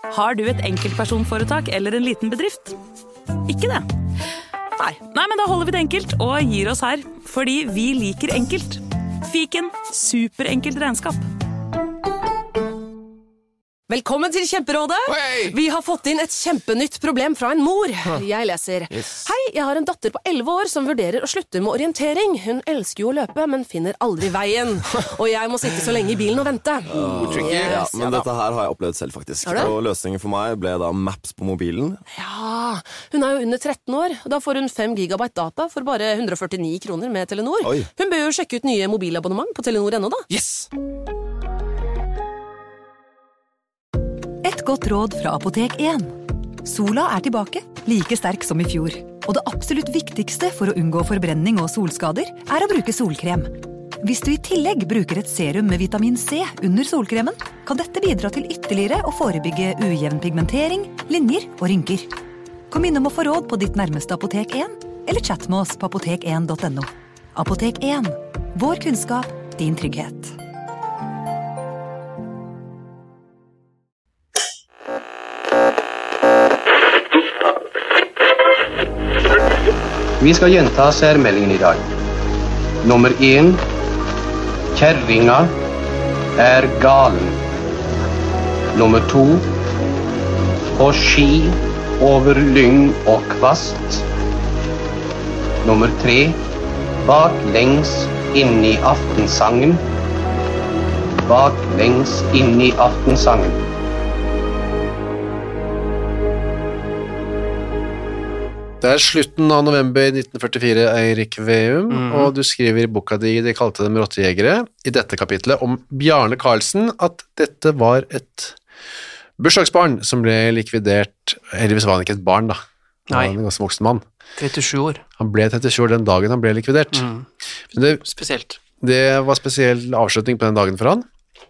Har du et enkeltpersonforetak eller en liten bedrift? Ikke det? Nei, men da holder vi det enkelt og gir oss her, fordi vi liker enkelt. Fiken, superenkelt regnskap. Velkommen til Kjemperådet. Hey! Vi har fått inn et kjempenytt problem fra en mor. Jeg leser. Yes. Hei, jeg har en datter på 11 år som vurderer å slutte med orientering. Hun elsker jo å løpe, men finner aldri veien. Og jeg må sitte så lenge i bilen og vente. Ja, Men dette her har jeg opplevd selv faktisk. Har du? Og løsningen for meg ble da Maps på mobilen. Ja, hun er jo under 13 år. Da får hun 5 gigabyte data for bare 149 kroner med Telenor. Oi. Hun bør jo sjekke ut nye mobilabonnement på Telenor.no da. Yes! Et godt råd fra Apotek 1. Sola er tilbake, like sterk som i fjor. Og det absolutt viktigste for å unngå forbrenning og solskader er å bruke solkrem. Hvis du i tillegg bruker et serum med vitamin C under solkremen, kan dette bidra til ytterligere å forebygge ujevn pigmentering, linjer og rynker. Kom innom å få råd på ditt nærmeste Apotek 1, eller chat med oss på apotek1.no. Apotek 1. Vår kunnskap, din trygghet. Vi skal gjenta særmeldingen i dag. Nummer 1. Kjerringa er galen. Nummer 2. På ski over lyng og kvast. Nummer 3. Baklengs inn i aftensangen. Baklengs inn i aftensangen. Det er slutten av november 1944, Eirik Veum, og du skriver i boka di De kalte dem rottejegere, i dette kapitlet om Bjarne Karlsen, at dette var et bursdagsbarn som ble likvidert. Heldigvis var han ikke et barn da. Han var en ganske voksen mann. 37 år. Han ble 37 år den dagen han ble likvidert. Spesielt. Det var spesiell avslutning på den dagen for han.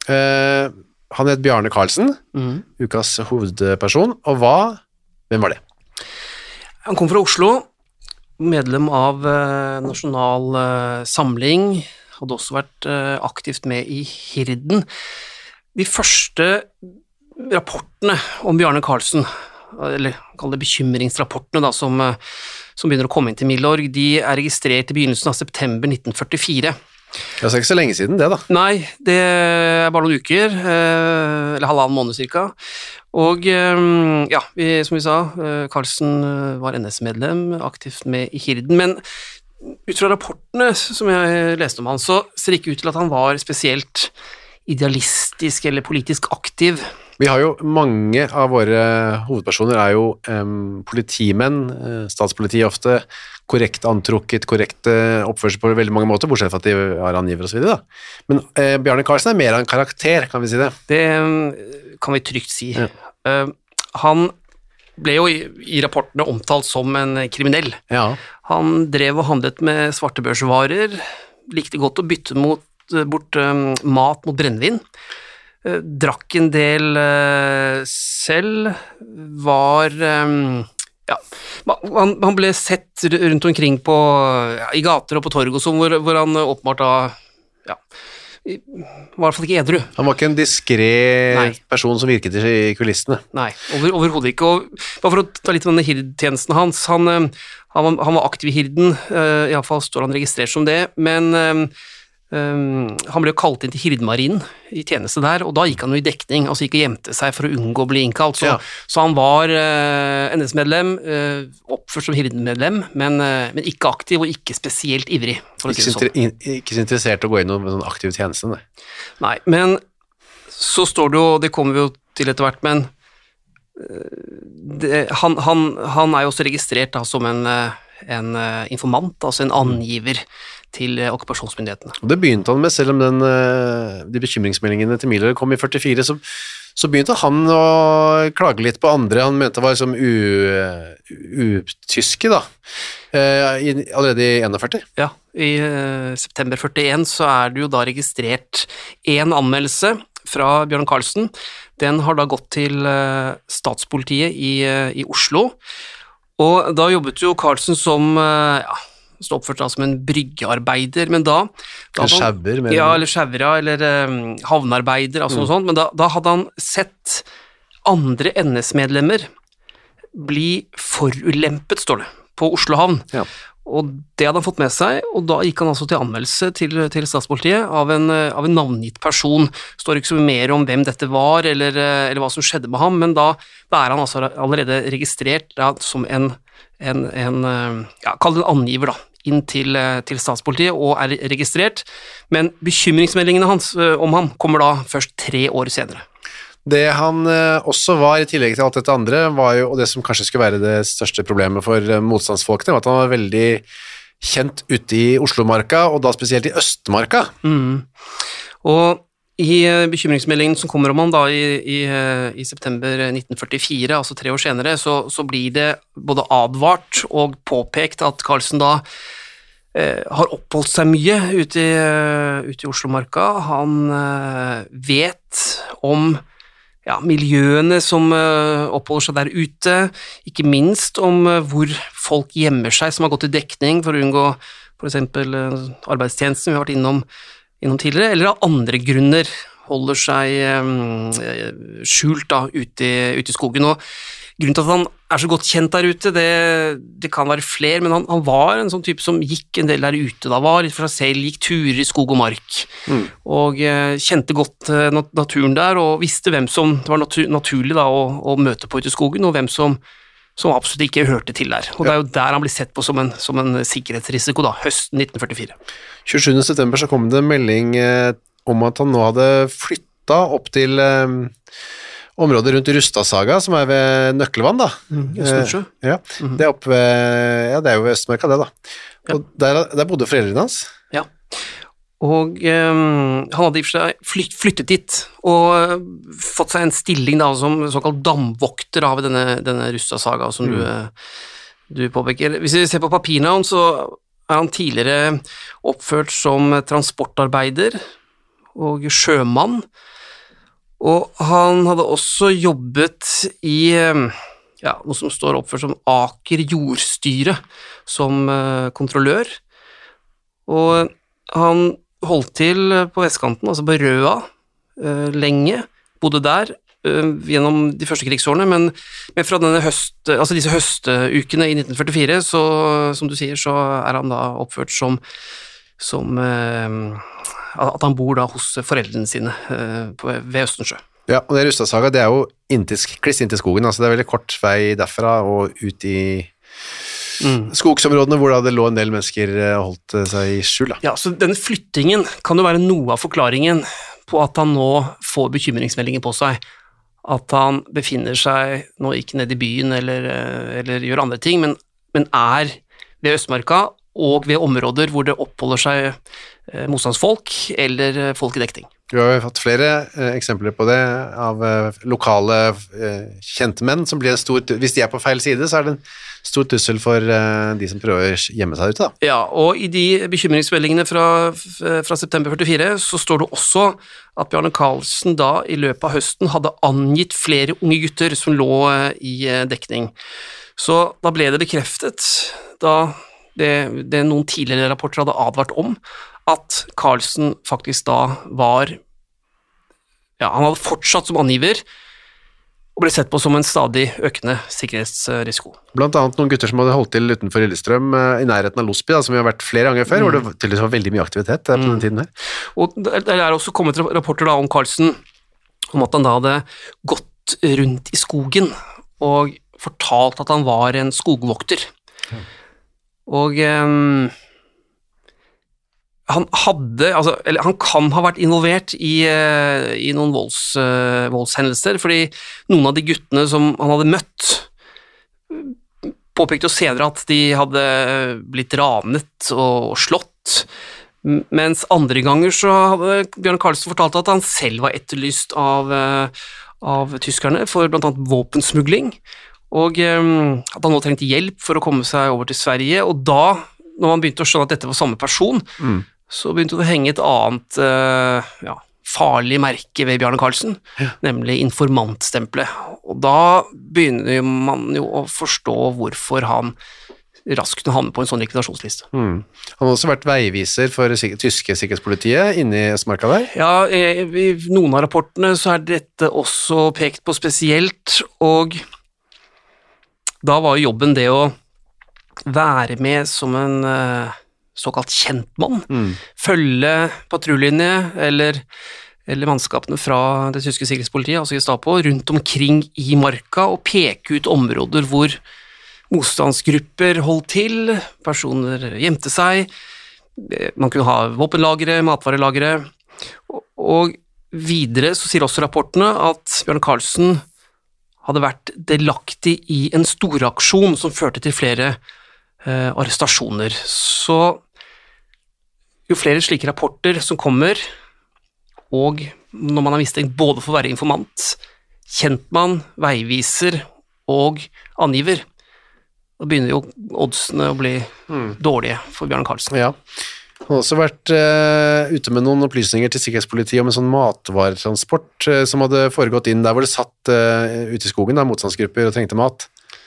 Han het Bjarne Karlsen, ukas hovedperson, og hvem var det? Han kom fra Oslo, medlem av Nasjonal Samling, hadde også vært aktivt med i Hirden. De første rapportene om Bjarne Karlsen, eller kall det bekymringsrapportene da, som begynner å komme inn til Milorg, de er registrert i begynnelsen av september 1944. Det er ikke så lenge siden det da. Nei, det er bare noen uker, eller halvannen måned cirka. Og ja, som vi sa, Karlsen var NS-medlem, aktivt med i Hirden, men ut fra rapportene som jeg leste om han, så ser det ikke ut til at han var spesielt idealistisk eller politisk aktiv. Vi har jo mange av våre hovedpersoner er jo politimenn, statspoliti ofte, korrekt antrukket, korrekt oppførsel på veldig mange måter, bortsett fra at de har angiver og så videre da. Men Bjarne Karlsen er mer av en karakter, kan vi si det? Det kan vi trygt si. Ja. Han ble jo i rapportene omtalt som en kriminell. Ja. Han drev og handlet med svartebørsvarer, likte godt å bytte bort mat mot brennevin, drakk en del selv, var ja, han ble sett rundt omkring i gater og på torg og sånn, hvor han åpenbart da ja, var i hvert fall ikke edru. Han var ikke en diskret person som virket i kulissene. Nei, overhodet ikke. Og bare for å ta litt om denne hirdtjenesten hans, han var aktiv i Hirden, i alle fall står han registrert som det, men han ble jo kalt inn til Hirdemarinen i tjeneste der, og da gikk han jo i dekning, altså gikk og gjemte seg for å unngå å bli innkalt, så han var NS-medlem, oppført som Hirden-medlem, men ikke aktiv og ikke spesielt ivrig, for å si det sånn. Ikke så interessert å gå inn i noen aktiv tjeneste, Nei, men så står det jo, det kommer vi jo til etter hvert, men han er jo også registrert da, som en informant, altså en angiver til okkupasjonsmyndighetene. Det begynte han med, selv om de bekymringsmeldingene til Milorg kom i 44, så begynte han å klage litt på andre, han mente var som utyske da, allerede i 41. Ja, i september 41 så er det jo da registrert en anmeldelse fra Bjarne Karlsen, den har da gått til statspolitiet i Oslo, og da jobbet jo Karlsen som, så oppført da som en bryggearbeider, men da eller skjæver, eller havnearbeider, altså noe sånt, men da hadde han sett andre NS-medlemmer bli forulempet, står det, på Oslo havn. Ja. Og det hadde han fått med seg, og da gikk han altså til anmeldelse til statspolitiet av en navngitt person. Står ikke så mer om hvem dette var, eller hva som skjedde med ham, men da er han altså allerede registrert som en kall det en angiver da, inn til statspolitiet, og er registrert, men bekymringsmeldingene hans om ham kommer da først 3 år senere. Det han også var, i tillegg til alt dette andre, var jo, og det som kanskje skulle være det største problemet for motstandsfolkene, var at han var veldig kjent ute i Oslomarka, og da spesielt i Østmarka. Og i bekymringsmeldingen som kommer om han da i september 1944, altså 3 år senere, så blir det både advart og påpekt at Karlsen da har oppholdt seg mye ute i Oslomarka. Han vet om miljøene som oppholder seg der ute, ikke minst om hvor folk gjemmer seg som har gått i dekning for å unngå for eksempel arbeidstjenesten vi har vært innom tidligere, eller av andre grunner holder seg skjult da ute i skogen. Og grunnen til at han er så godt kjent der ute, det kan være flere, men han var en sånn type som gikk en del der ute, da var litt for seg selv, gikk turer i skog og mark, og kjente godt naturen der, og visste hvem som det var naturlig da å møte på ute i skogen, og hvem som absolutt ikke hørte til der. Og det er jo der han blir sett på som en sikkerhetsrisiko da, høsten 1944. 27. september så kom det en melding om at han nå hadde flyttet opp til området rundt Rustadsaga, som er ved Nøkkelvann da. Østensjø. Ja, det er oppe ved, det er jo ved Østmarka det da. Og der bodde foreldrene hans. Ja, og han hadde i og for seg flyttet dit, og fått seg en stilling da, som såkalt damvokter av denne Rustadsaga, som du påpeker. Hvis vi ser på papirene hans, så er han tidligere oppført som transportarbeider og sjømann, og han hadde også jobbet i noe som står oppført som Aker jordstyre som kontrollør, og han holdt til på vestkanten, altså på Røa, lenge, bodde der gjennom de første krigsårene, men fra disse høstukene i 1944, så, som du sier, så er han da oppført som at han bor da hos foreldrene sine ved Østensjø. Ja, og det Rustadsaga, det er jo kliss inntil skogen, altså det er veldig kort vei derfra og ut i skogsområdene hvor det lå en del mennesker holdt seg i skjul. Ja, så denne flyttingen kan jo være noe av forklaringen på at han nå får bekymringsmeldinger på seg, at han befinner seg nå ikke nede i byen eller gjør andre ting, men er ved Østmarka og ved områder hvor det oppholder seg motstandsfolk eller folk i dekning. Vi har jo fått flere eksempler på det av lokale kjente menn som blir hvis de er på feil side, så er det en stor trussel for de som prøver å gjemme seg ute da. Ja, og i de bekymringsmeldingene fra september 44 så står det også at Bjarne Karlsen da i løpet av høsten hadde angitt flere unge gutter som lå i dekning. Så da ble det bekreftet da det noen tidligere rapporter hadde advart om, at Karlsen faktisk da han hadde fortsatt som angiver, og ble sett på som en stadig økende sikkerhetsrisiko. Blant annet noen gutter som hadde holdt til utenfor Lillestrøm, i nærheten av Losby, som vi har vært flere ganger før, hvor det tydeligvis var veldig mye aktivitet på den tiden her. Og det er også kommet rapporter da om Karlsen, om at han da hadde gått rundt i skogen, og fortalt at han var en skogvokter. Og han kan ha vært involvert i noen voldshendelser, fordi noen av de guttene som han hadde møtt påpekte jo senere at de hadde blitt ranet og slått, mens andre ganger så hadde Bjarne Karlsen fortalt at han selv var etterlyst av tyskerne for blant annet våpensmugling, og at han nå trengte hjelp for å komme seg over til Sverige, og da, når man begynte å skjønne at dette var samme person, så begynte det å henge et annet farlig merke ved Bjarne Karlsen, nemlig informantstempelet. Og da begynner man jo å forstå hvorfor han raskt kunne havne på en sånn likvidasjonsliste. Han har også vært veiviser for tyske sikkerhetspolitiet inne i Østmarka der. Ja, i noen av rapportene så er dette også pekt på spesielt, og da var jo jobben det å være med som en såkalt kjentmann, følge patruljene eller mannskapene fra det tyske sikkerhetspolitiet, altså Gestapo, rundt omkring i marka og peke ut områder hvor motstandsgrupper holdt til, personer gjemte seg, man kunne ha våpenlagre, matvarelagre, og videre så sier også rapportene at Bjarne Karlsen hadde vært delaktig i en storaksjon som førte til flere arrestasjoner. Så jo flere slike rapporter som kommer, og når man er mistenkt både for å være informant, kjentmann, veiviser og angiver, da begynner jo oddsene å bli dårlige for Bjarne Karlsen. Ja. Han har også vært ute med noen opplysninger til sikkerhetspolitiet om en sånn matvaretransport som hadde foregått inn der hvor det satt ute i skogen, da, motstandsgrupper og trengte mat.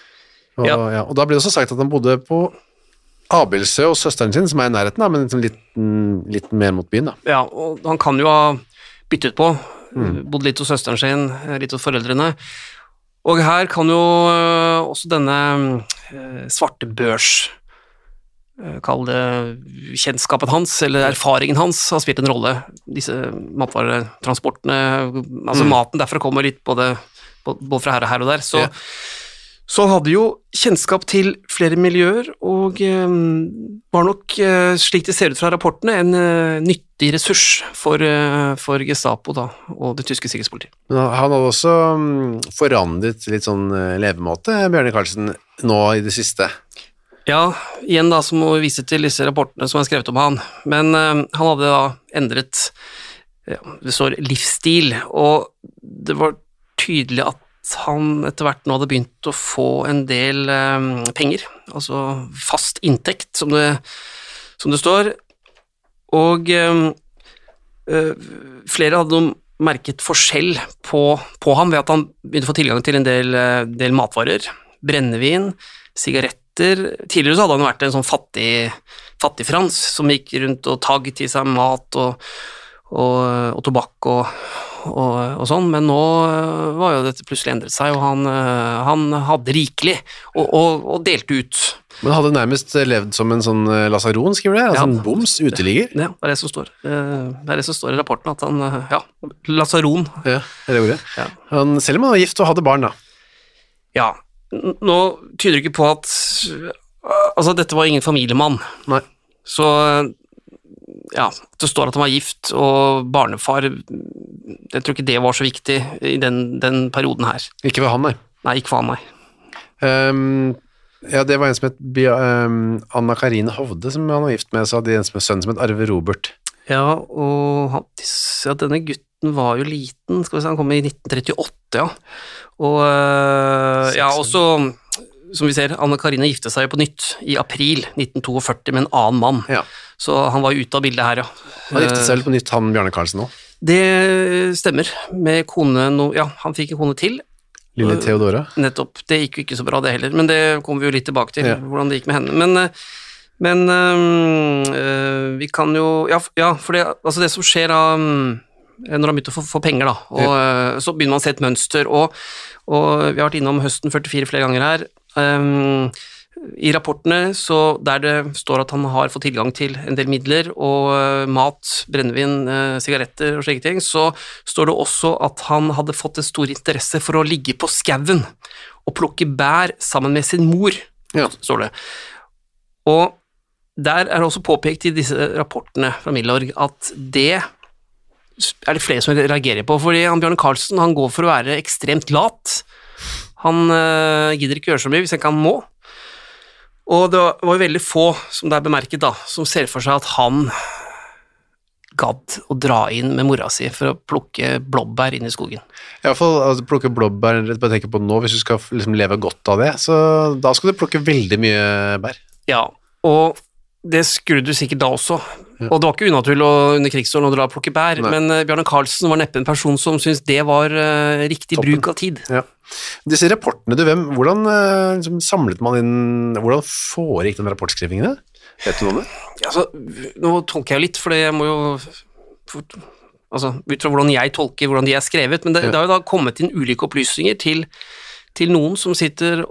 Og da ble det også sagt at han bodde på Abelsø og søsteren sin, som er i nærheten, da, men litt mer mot byen. Da. Ja, og han kan jo ha byttet på, bodd litt hos søsteren sin, litt hos foreldrene. Og her kan jo også denne svarte børs, kall det kjennskapen hans, eller erfaringen hans, har spilt en rolle. Disse matvaretransportene, altså maten derfra kommer litt både fra her og der, så han hadde jo kjennskap til flere miljøer, og var nok, slik det ser ut fra rapportene, en nyttig ressurs for Gestapo da, og det tyske sikkerhetspolitiet. Men han hadde også forandret litt sånn levemåte, Bjarne Karlsen, nå i det siste. Ja, igjen da, så må vi vise til disse rapportene som er skrevet om han, men han hadde da endret, det står livsstil, og det var tydelig at han etter hvert nå hadde begynt å få en del penger, altså fast inntekt, som det står, og flere hadde merket forskjell på ham ved at han begynte å få tilgang til en del matvarer, brennevin, sigaretter. Tidligere så hadde han vært en sånn fattig Frans som gikk rundt og tagg til seg mat og tobakk og sånn, men nå var jo dette plutselig endret seg, og han hadde rikelig og delte ut. Men hadde nærmest levd som en sånn lasaron, skriver det? Altså en boms, uteligger? Ja, det er det som står. Det er det som står i rapporten, at han, lasaron. Ja, er det ordet? Ja. Selv om han var gift og hadde barn, da. Ja, nå tyder det ikke på at altså dette var ingen familiemann. Nei. Så ja, det står at han var gift og barnefar. Jeg tror ikke det var så viktig i den perioden her. Ikke for han, nei. Nei, ikke for han, nei. Ja, det var en som het Anna Karine Hovde, som han var gift med, så hadde en sønn som het Arve Robert. Ja, og denne gutten var jo liten, skal vi si, han kom i 1938, ja. Og ja, også, som vi ser, Anna Karine gifte seg på nytt i april 1942 med en annen mann. Ja. Så han var jo ute av bildet her, ja. Han gifte seg vel på nytt, han Bjarne Karlsen nå? Det stemmer, med kone, ja, han fikk en kone til. Lille Theodora? Nettopp, det gikk jo ikke så bra det heller, men det kommer vi jo litt tilbake til, hvordan det gikk med henne. Men vi kan jo, ja, for det, altså det som skjer da, når han begynte å få penger da, og så begynner man å se et mønster, og vi har vært innom høsten 44 flere ganger her, i rapportene, så der det står at han har fått tilgang til en del midler, og mat, brennevin, sigaretter og slike ting, så står det også at han hadde fått en stor interesse for å ligge på skauen, og plukke bær sammen med sin mor, står det. Og der er det også påpekt i disse rapportene fra Milorg at det er det flere som reagerer på, fordi Bjarne Karlsen, han går for å være ekstremt lat. Han gidder ikke gjøre så mye hvis han ikke må. Og det var jo veldig få, som det er bemerket da, som ser for seg at han gadd å dra inn med mora si for å plukke blåbær inn i skogen. I hvert fall altså, plukke blåbær, bare tenke på nå, hvis du skal liksom leve godt av det, så da skal du plukke veldig mye bær. Ja, og Det skulle du sikkert da også, og det var ikke unaturlig under krigsåren å dra og plukke bær, men Bjarne Karlsen var neppe en person som syntes det var riktig bruk av tid. Ja. Disse rapportene, hvordan liksom, samlet man inn, hvordan foregikk den rapportskrivingene? Vet du noe om det? Altså, nå tolker jeg litt, for jeg må jo, altså, ut fra hvordan jeg tolker hvordan de er skrevet, men det har jo da kommet inn ulike opplysninger til noen som sitter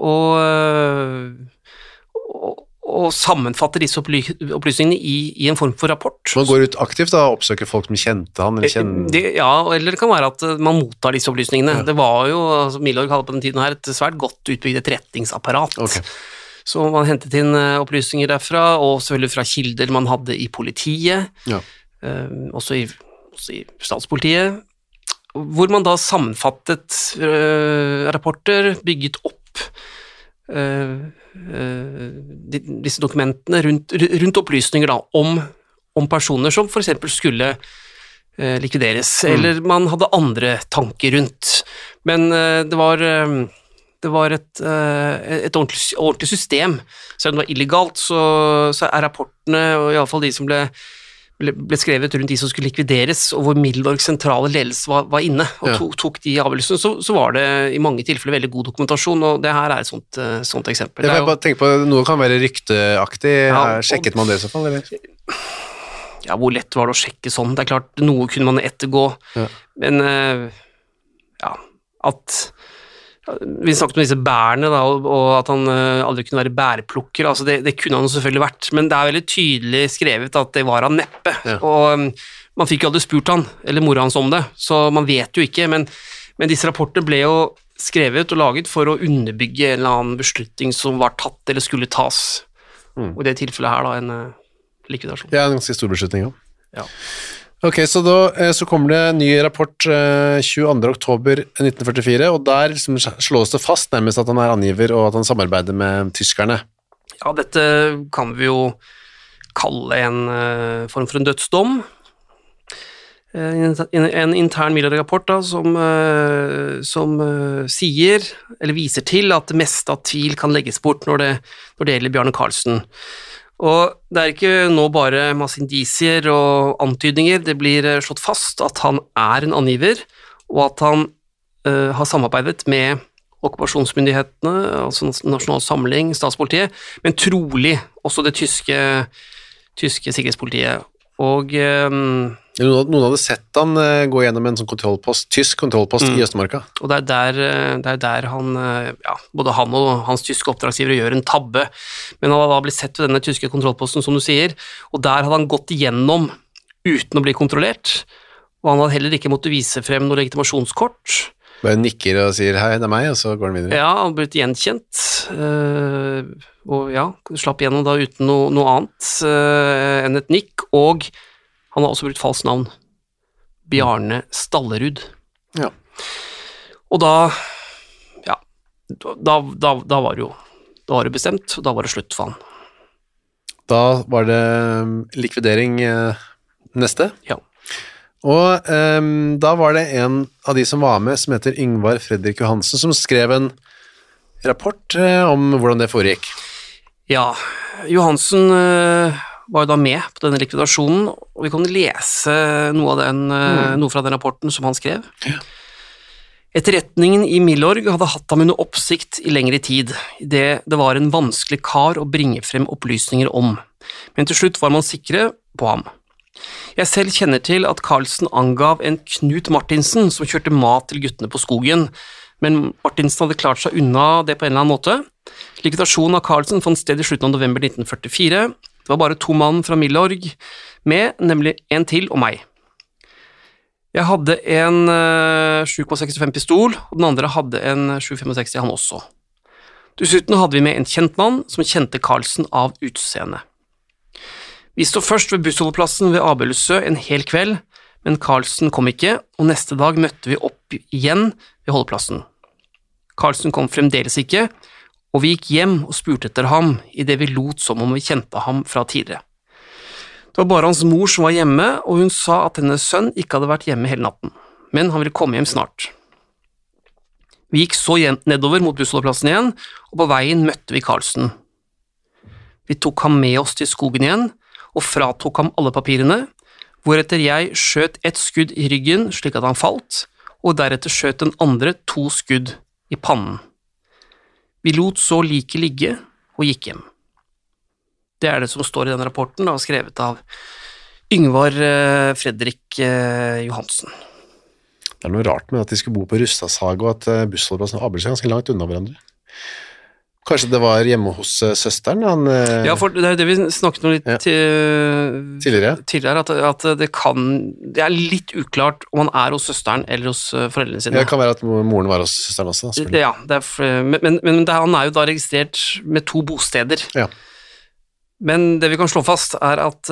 og sammenfatter disse opplysningene i en form for rapport. Man går ut aktivt da, og oppsøker folk som kjente han, eller Ja, eller det kan være at man mottar disse opplysningene. Ja. Det var jo, altså Milorg hadde på den tiden her et svært godt utbygd etterretningsapparat. Okay. Så man hentet inn opplysninger derfra, og selvfølgelig fra kilder man hadde i politiet, også i statspolitiet, hvor man da sammenfattet rapporter, bygget opp disse dokumentene rundt opplysninger da, om personer som for eksempel skulle likvideres, eller man hadde andre tanker rundt. Men det var et ordentlig system. Selv om det var illegalt, så er rapportene, og i alle fall de som ble skrevet rundt de som skulle likvideres, og hvor Milorgs sentrale ledelse var inne og tok de avgjørelsene, så var det i mange tilfeller veldig god dokumentasjon, og det her er et sånt eksempel. Jeg bare tenker på, noe kan være rykteaktig, sjekket man det i så fall, eller? Ja, hvor lett var det å sjekke sånn? Det er klart, noe kunne man ettergå, men vi snakket om disse bærene da, og at han aldri kunne være bærplukker, altså det kunne han selvfølgelig vært, men det er veldig tydelig skrevet at det var han neppe, og man fikk jo aldri spurt han, eller mora hans om det, så man vet jo ikke, men disse rapportene ble jo skrevet og laget for å underbygge en eller annen beslutning som var tatt eller skulle tas, og i det tilfellet her da en likvidasjon. Ja, en ganske stor beslutning, ja. Ok, så kommer det en ny rapport 22. oktober 1944, og der liksom slås det fast nærmest at han er angiver og at han samarbeider med tyskerne. Ja, dette kan vi jo kalle en form for en dødsdom. En intern Milorg-rapport da, som sier, eller viser til at det meste av tvil kan legges bort når det gjelder Bjarne Karlsen. Og det er ikke nå bare masse indisier og antydninger, det blir slått fast at han er en angiver, og at han har samarbeidet med okkupasjonsmyndighetene, altså Nasjonal Samling, statspolitiet, men trolig også det tyske sikkerhetspolitiet. Og noen hadde sett han gå gjennom en sånn tysk kontrollpost i Østmarka. Og det er der han, både han og hans tyske oppdragsgivere gjør en tabbe, men han hadde blitt sett ved denne tyske kontrollposten, som du sier, og der hadde han gått igjennom uten å bli kontrollert, og han hadde heller ikke måttet vise frem noe legitimasjonskort. Bare nikker og sier hei, det er meg, og så går han videre. Ja, han ble gjenkjent, og slapp igjennom da uten noe annet enn et nikk, og han har også brukt falskt navn. Bjarne Stallerud. Ja. Og da var det bestemt, og da var det slutt for han. Da var det likvidering neste. Ja. Og da var det en av de som var med, som heter Yngvar Fredrik Johansen, som skrev en rapport om hvordan det foregikk. Ja, Johansen var jo da med på denne likvidasjonen, og vi kan lese noe fra den rapporten som han skrev. Ja. Etterretningen i Milorg hadde hatt ham under oppsikt i lengre tid, det var en vanskelig kar å bringe frem opplysninger om, men til slutt var man sikre på ham. Jeg selv kjenner til at Karlsen angav en Knut Martinsen som kjørte mat til guttene på skogen, men Martinsen hadde klart seg unna det på en eller annen måte. Likvidasjonen av Karlsen fant sted i slutten av november 1944. Det var bare 2 mann fra Milorg med, nemlig en til og meg. Jeg hadde en 7,65 pistol, og den andre hadde en 7,65 han også. Dessuten hadde vi med en kjent mann som kjente Karlsen av utseende. Vi stod først ved bussholdeplassen ved Abelsø en hel kveld, men Karlsen kom ikke, og neste dag møtte vi opp igjen ved holdeplassen. Karlsen kom fremdeles ikke, og vi gikk hjem og spurte etter ham, i det vi lot som om vi kjente ham fra tidligere. Det var bare hans mor som var hjemme, og hun sa at hennes sønn ikke hadde vært hjemme hele natten, men han ville komme hjem snart. Vi gikk så nedover mot bussholdeplassen igjen, og på veien møtte vi Karlsen. Vi tok ham med oss til skogen igjen, og fratok ham alle papirene, hvoretter jeg skjøt et skudd i ryggen slik at han falt, og deretter skjøt den andre 2 skudd i pannen. Vi lot så liket ligge og gikk hjem. Det er det som står i den rapporten, da, skrevet av Yngvar Fredrik Johansen. Det er noe rart med at de skulle bo på Rustadshage, og at bussholdeplassen og Abelsøy er ganske langt unna hverandre. Kanskje det var hjemme hos søsteren? Ja, for det er det vi snakket om litt tidligere, at det er litt uklart om han er hos søsteren eller hos foreldrene sine. Det kan være at moren var hos søsteren også. Ja, men han er jo da registrert med 2 bosteder. Ja. Men det vi kan slå fast er at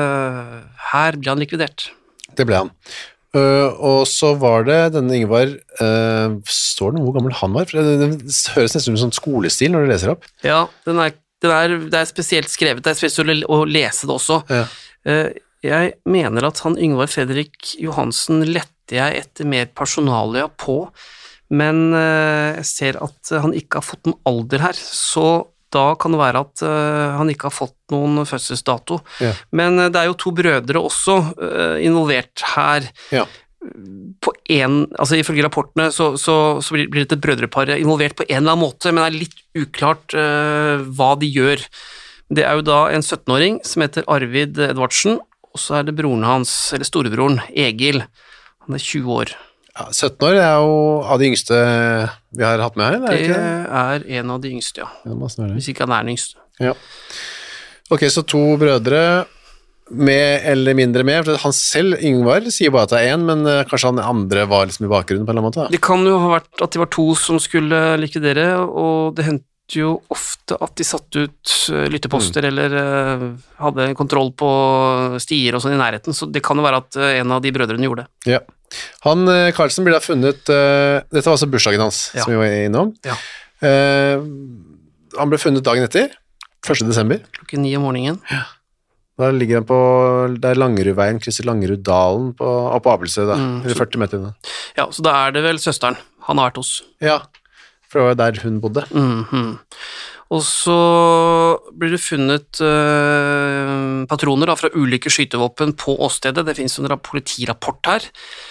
her ble han likvidert. Det ble han. Og så var det denne Yngvar, står det hvor gammel han var? Det høres nesten ut som skolestil når du leser opp. Ja, det er spesielt skrevet, det er spesielt å lese det også. Ja. Jeg mener at han Yngvar Fredrik Johansen lette jeg etter mer personalia på, men jeg ser at han ikke har fått noen alder her, så da kan det være at han ikke har fått noen fødselsdato. Ja. Men det er jo 2 brødre også involvert her. Ja. Altså ifølge rapportene så blir dette brødreparet involvert på en eller annen måte, men det er litt uklart hva de gjør. Det er jo da en 17-åring som heter Arvid Edvardsen, og så er det broren hans, eller storebroren, Egil. Han er 20 år. Ja, 17 år er jo av de yngste vi har hatt med her, er det ikke det? Det er en av de yngste, ja. Hvis ikke han er den yngste. Ja. Ok, så 2 brødre med eller mindre med, for han selv, Yngvar, sier bare at det er 1, men kanskje han andre var liksom i bakgrunnen på en eller annen måte? Da? Det kan jo ha vært at de var 2 som skulle likvidere, og det hendte jo ofte at de satt ut lytteposter eller hadde kontroll på stier og sånn i nærheten, så det kan jo være at en av de brødrene gjorde det. Ja. Han, Karlsen, ble da funnet, dette var altså bursdagen hans, som vi var innom. Ja. Han ble funnet dagen etter, 1. desember. Klokken 9 om morgenen. Ja. Da ligger han på, der Langerudveien, krysser Langeruddalen på Abelsøy da, 40 meter unna. Ja, så da er det vel søsteren han har vært hos. Ja, for det var der hun bodde. Og så blir det funnet patroner da, fra ulike skytevåpen på åstedet. Det finnes en politirapport her.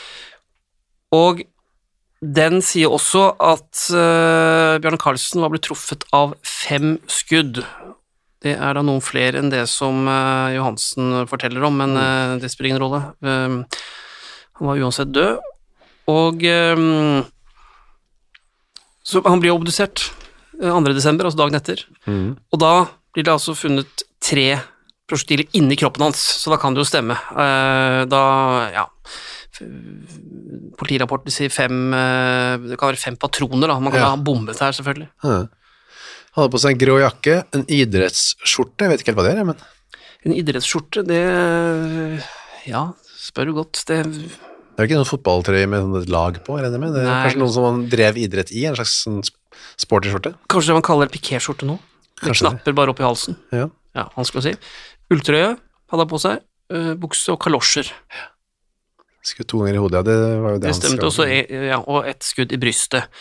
Og den sier også at Bjarne Karlsen var blitt truffet av 5 skudd. Det er da noen flere enn det som Johansen forteller om, men det spiller ingen rolle. Han var uansett død, og så han blir obdusert 2. desember, altså dagen etter, og da blir det altså funnet 3 prosjektiler inni kroppen hans, så da kan det jo stemme. Politirapporten sier 5, det kan være 5 patroner da, man kan ha bombet her selvfølgelig. Han hadde på seg en grå jakke, en idrettsskjorte, jeg vet ikke helt hva det er, men... En idrettsskjorte, det, spør du godt, det... Det er jo ikke noen fotballtrøye med et lag på, regner jeg med. Det er kanskje noen som man drev idrett i, en slags sånn sporty-skjorte. Kanskje det man kaller piké-skjorte nå. Det knapper bare opp i halsen. Ja, han skal si. Ulltrøye hadde han på seg, bukse og kalosjer. Ja. Skutt 2 ganger i hodet, det var jo det han skal. Det stemte også, og et skudd i brystet.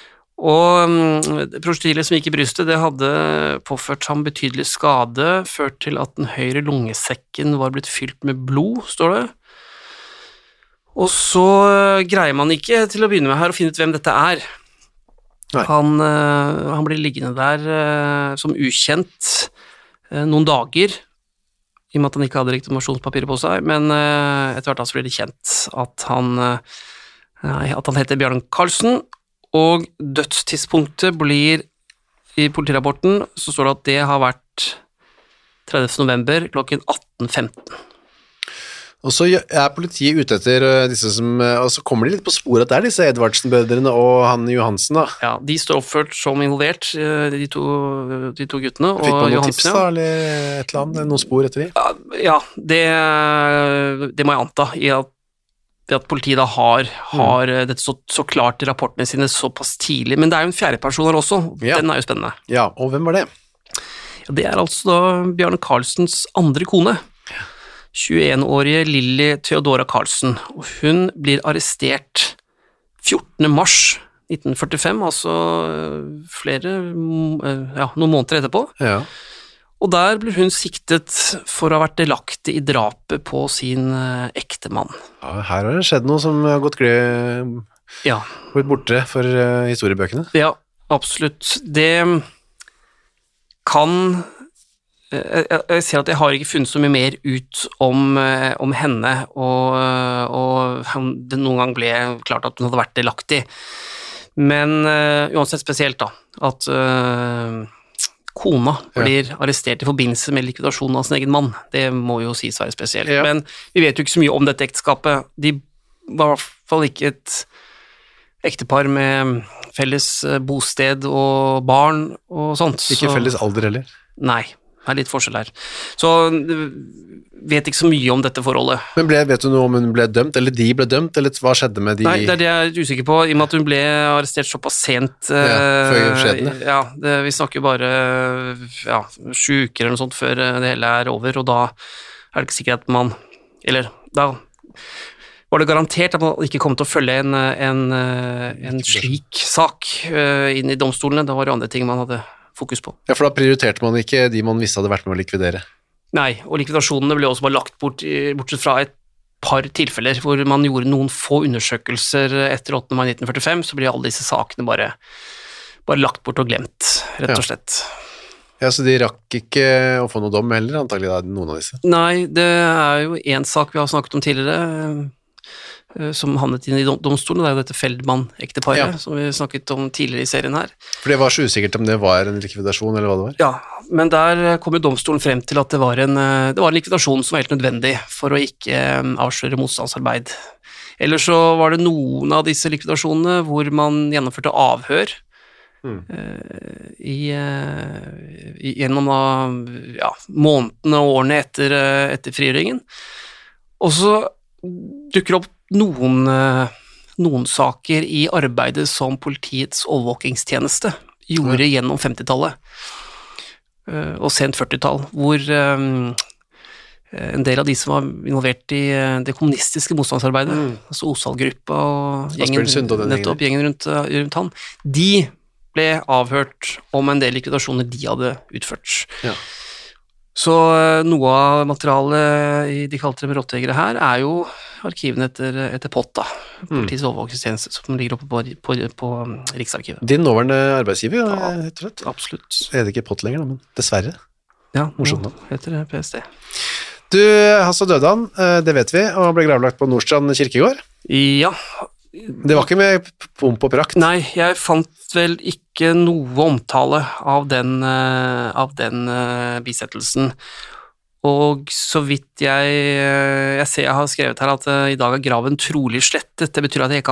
Og prosjektilet som gikk i brystet, det hadde påført ham betydelig skade, ført til at den høyre lungesekken var blitt fylt med blod, står det. Og så greier man ikke til å begynne med her å finne ut hvem dette er. Han blir liggende der som ukjent noen dager, i og med at han ikke hadde legitimasjonspapirer på seg, men etter hvert så blir det kjent at han heter Bjarne Karlsen, og dødstidspunktet blir, i politirapporten, så står det at det har vært 30. november klokken 18:15. Og så er politiet ute etter disse som, og så kommer de litt på sporet at det er disse Edvardsen-brødrene og han Johansen da. Ja, de står oppført som involvert, de to guttene. Fikk man noen tips da, eller et eller annet, noen spor etter de? Ja, det må jeg anta, i at politiet da har dette så klart i rapportene sine såpass tidlig, men det er jo en 4. person her også, den er jo spennende. Ja, og hvem var det? Ja, det er altså da Bjarne Karlsens andre kone. 21-årige Lilly Theodora Karlsen, og hun blir arrestert 14. mars 1945, altså noen måneder etterpå. Ja. Og der ble hun siktet for å ha vært delaktig i drapet på sin ektemann. Ja, her har det skjedd noe som har gått blitt borte for historiebøkene. Ja, absolutt. Det kan... Jeg ser at jeg har ikke funnet så mye mer ut om henne, og det noen gang ble klart at hun hadde vært delaktig. Men uansett spesielt da, at kona blir arrestert i forbindelse med likvidasjonen av sin egen mann. Det må jo sies være spesielt. Ja. Men vi vet jo ikke så mye om dette ekteskapet. De var i hvert fall ikke et ektepar med felles bosted og barn og sånt. Ikke felles alder heller? Nei. Det litt forskjell her. Så vet ikke så mye om dette forholdet. Men vet du noe om hun ble dømt, eller de ble dømt, eller hva skjedde med de? Nei, det er det jeg er usikker på, i og med at hun ble arrestert såpass sent. Før skjedene? Ja, vi snakker jo bare 7 uker eller noe sånt før det hele er over, og da er det ikke sikkert at man, eller da var det garantert at man ikke kom til å følge en slik sak inn i domstolene. Da var det andre ting man hadde fokus på. Ja, for da prioriterte man ikke de man visste hadde vært med å likvidere. Nei, og likvidasjonene ble også bare lagt bort, bortsett fra et par tilfeller hvor man gjorde noen få undersøkelser etter 8. mai 1945, så ble alle disse sakene bare lagt bort og glemt, rett og slett. Ja, så de rakk ikke å få noe dom heller, antagelig da, noen av disse? Nei, det er jo en sak vi har snakket om tidligere, som havnet inn i domstolen, det er jo dette Feldman-ekteparet, som vi snakket om tidligere i serien her. For det var så usikkert om det var en likvidasjon, eller hva det var? Ja, men der kom jo domstolen frem til at det var en likvidasjon som var helt nødvendig for å ikke avsløre motstandsarbeid. Ellers så var det noen av disse likvidasjonene hvor man gjennomførte avhør gjennom månedene og årene etter frigjøringen. Og så dukker opp noen saker i arbeidet som politiets overvåkingstjeneste gjorde gjennom 50-tallet og sent 40-tall, hvor en del av de som var involvert i det kommunistiske motstandsarbeidet, altså Osal-gruppa og gjengen rundt han, de ble avhørt om en del likvidasjoner de hadde utført. Ja. Så noe av materialet de kalte dem råttegere her er jo arkivene etter POT, politiets overvåkingstjeneste, som ligger oppe på Riksarkivet. Din nåværende arbeidsgiver, rett og slett? Absolutt. Er det ikke POT lenger, men dessverre. Ja, nå heter det PST. Du, Hasse Dødan, det vet vi, og ble gravlagt på Nordstrand kirkegård? Ja. Det var ikke med pomp og prakt? Nei, jeg fant vel ikke noe omtale av den bisettelsen. Og så vidt jeg ser jeg har skrevet her at i dag er graven trolig slettet. Det betyr at jeg ikke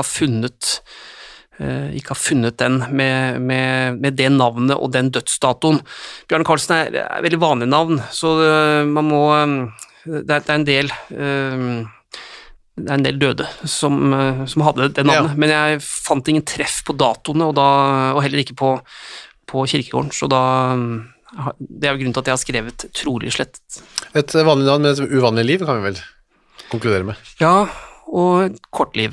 har funnet den med det navnet og den dødsdatoen. Bjarne Karlsen er veldig vanlig navn, så man må det er en del døde som hadde det navnet, men jeg fant ingen treff på datoene, og heller ikke på kirkegården, så da det er jo grunnen til at jeg har skrevet trolig slettet. Et vanlig navn med et uvanlig liv, kan vi vel konkludere med? Ja, og et kort liv.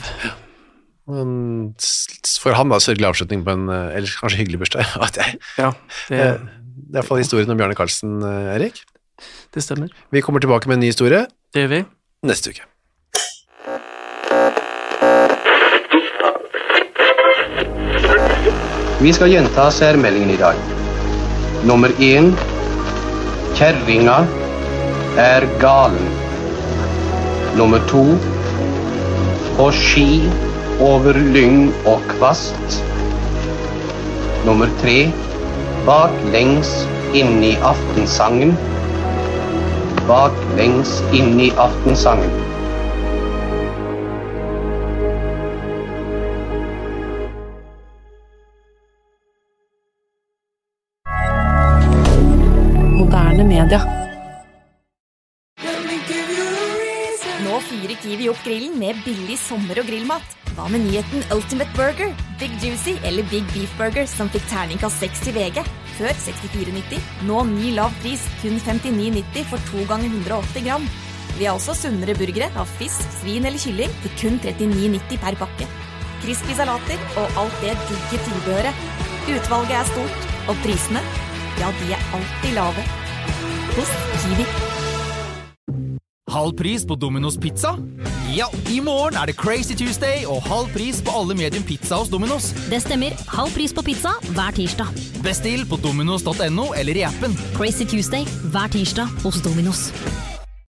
For han da, sørgelig avslutning på en, eller kanskje hyggelig bursdag. Ja, det er i hvert fall historien om Bjarne Karlsen, Erik. Det stemmer. Vi kommer tilbake med en ny historie. Det gjør vi. Neste uke. Vi skal gjenta særmeldingen i dag. Nummer 1. Kjerringa er galen. Nummer 2. På ski over lyng og kvast. Nummer 3. Baklengs inn i aftensangen. Baklengs inn i aftensangen. Moderne media. Nå fyrer Kiwi opp grillen med billig sommer- og grillmat. Hva med nyheten Ultimate Burger, Big Juicy eller Big Beef Burger som fikk terningkast 6 i VG? Før 64,90. Nå ny lav pris, kun 59,90 for 2 ganger 180 gram. Vi har også sunnere burgere av fisk, svin eller kylling til kun 39,90 per pakke. Crispy salater og alt det digge tilbehøret. Utvalget er stort, og prisene, ja, de er alltid lave. Hos Kiwi. Halv pris på Domino's Pizza? Ja, i morgen det Crazy Tuesday og halv pris på alle medium pizza hos Domino's. Det stemmer. Halv pris på pizza hver tirsdag. Bestill på dominos.no eller i appen. Crazy Tuesday hver tirsdag hos Domino's.